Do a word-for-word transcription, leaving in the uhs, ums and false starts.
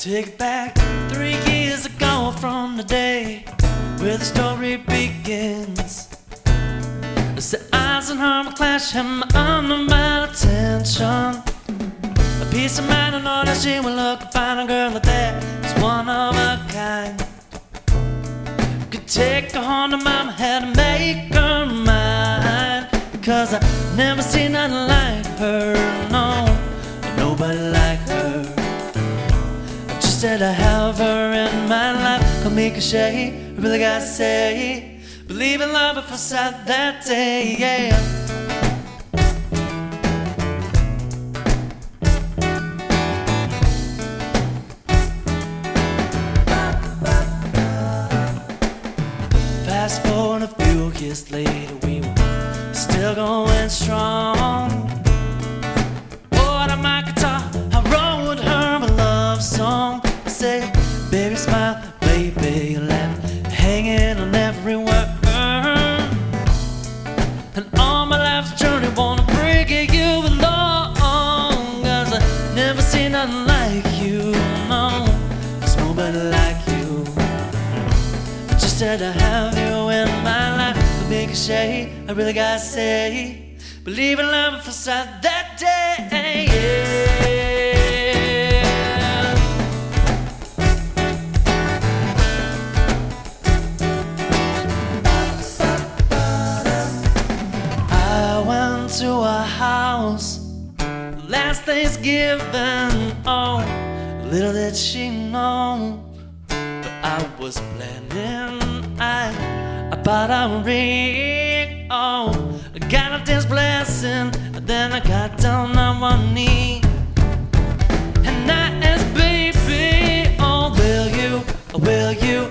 Take it back three years ago from the day where the story begins. As the eyes on her clash had my undivided attention. A peace of mind, I know that she will look and find a girl like that is one of a kind. Could take her home to mama, had to make her mine. Cause I never seen nothing like her, no, nobody like her. Just that I have her in my life, come make a shade. I really gotta say, believe in love at first sight that day, yeah. Fast forward a few years later, we were still going strong. Bought out my guitar, I wrote her a love song. I say, baby smile, baby you laugh, hanging on every word. And all my life's journey wanna bring you along. Cause I never seen nothing like you, no, there's nobody like you. Just that I have you in my life, the big shade, I really gotta say, believe in love at first sight that day, yeah. I went to a house last Thanksgiving, oh, little did she know, but I was planning, I, I bought a ring, oh, I got a dance blessing, and then I got down on one knee, and I asked baby, oh, will you, will you